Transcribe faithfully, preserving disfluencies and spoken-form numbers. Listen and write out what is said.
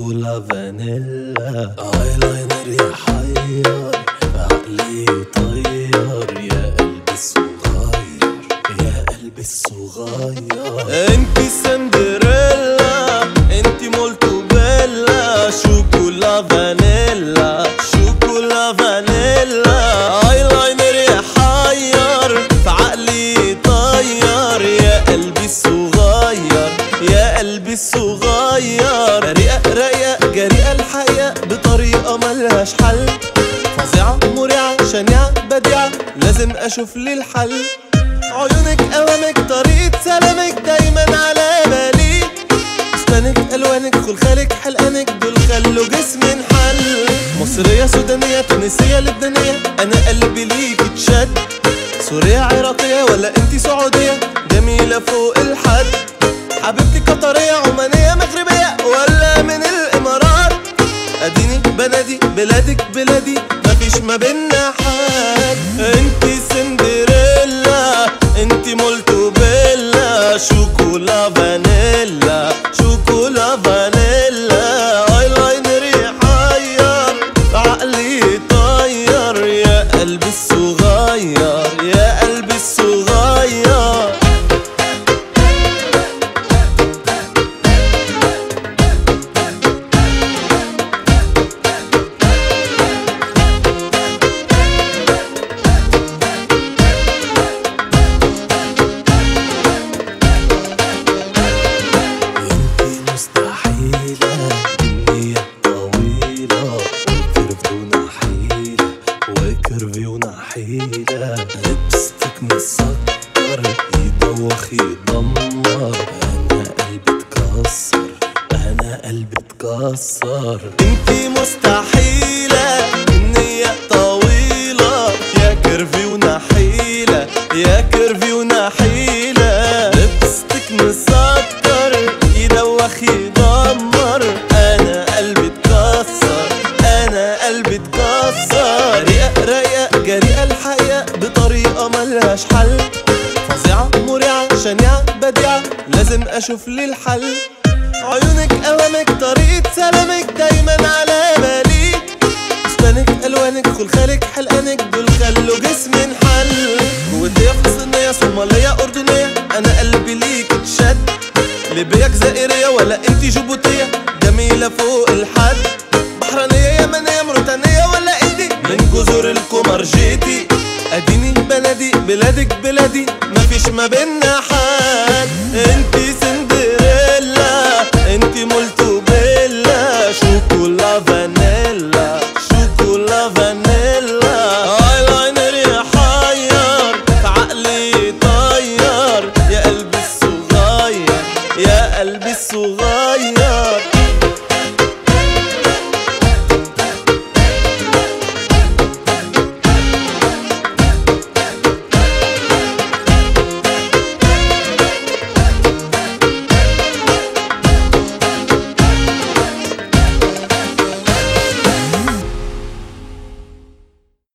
شوكولا فانيلا، ايلاينر يحير عقلي يطير، يا قلبي الصغير يا قلبي الصغير. انتي سندريلا انتي مولتو بيلا، شوكولا فانيلا شوكولا فانيلا، ايلاينر يحير فعقلي يطير، يا قلبي الصغير يا قلبي الصغير. رقيقة رقيقة جريئة الحقيقة بطريقة ملهاش حل، فظيعة مريعة شنيعة بديعة لازم اشوف لي الحل. عيونك اوامك طريقة سلامك دايما على بالي، اسنانك الوانك خلخالك حلقانك دول خلوا جسمي انحل. مصرية سودانية تونسية لبنانية انا قلبي ليك اتشد، سورية عراقية ولا انتي سعودية جميلة فوق الحد. حبيبتي قطرية عمانية مغربية ولا من الامارات، اديني بنادي بلادك بلادي مفيش ما بينا حد. انتي سندريلا انتي مولتو بيلا، شوكولا فانيلا شوكولا فانيلا، ايلاينر يحير عقلي يطير، يا قلبي الصغير يا قلبي الصغير. لبستك مسكر يدوخ يدمر، انا قلبي اتكسر انا قلبي اتكسر. انتي مستحيلة النية طويلة، يا كيرفي ونحيلة يا كيرفي ونحيلة. لبستك مسكر يدوخ يدمر، انا قلبي اتكسر انا قلبي اتكسر. رقيقة رقيقة جريئة الحقيقة بطريقة ملهاش حل، فظيعة مريعة شنيعة بديعة لازم اشوف لي الحل. عيونك اوامك طريقة سلامك دايما على بالي، اسنانك الوانك خلخالك حلقانك دول خلوا جسمي انحل. كويتية فلسطينية صومالية اردنية انا قلبي ليك اتشد، ليبيا جزائرية ولا انتي جيبوتية جميلة فوق الحد. بحرينية يمنية موريتانية ولا انتي من جزر القمر جيتي، اديني بلدي بلادك بلادي مفيش ما بينا